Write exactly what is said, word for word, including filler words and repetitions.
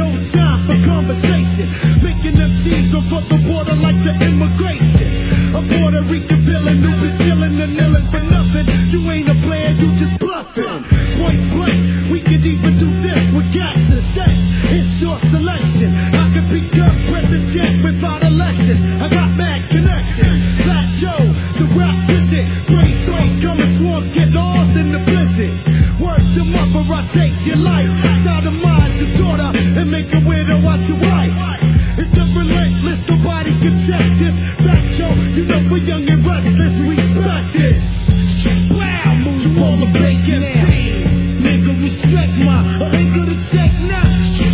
no time for conversation. Making them seas go for the border like the immigration. A Puerto Rican villain who been killing and kneeling for nothing. You ain't a player, you just bluffing. Point blank, we could even do this with gas and sex. It's your selection. I can pick up president without election. I got mad connections. Flat Joe, the rap visit. Great straight coming swarms, get lost in the blizzard. Work the mother, I take your life. Sodomize your daughter and make a widow out your wife. It's a relentless, nobody can check this. Flat Joe, you know we're young and restless, respect it. Wow, move all the bacon now. Nigga, respect my nigga to check now.